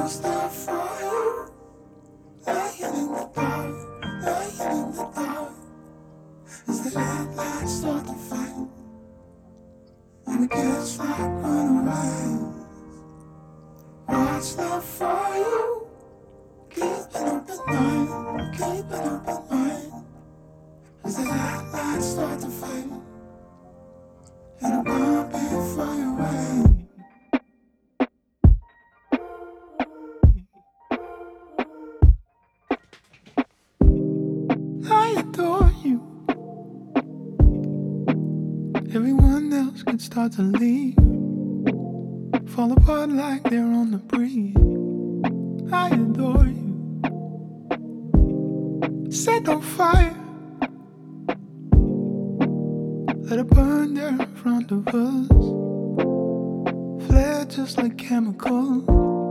What's there for you? Lying in the dark, lying in the dark. As the headlights start to fade, and it gets like runaways. What's there for you? Keeping up at night, keeping up at night. As the headlights start to fade, and I'm gonna be far away. I adore you. Everyone else can start to leave, fall apart like they're on the breeze. I adore you. Set on fire, let it burn there in front of us. Flare just like chemicals.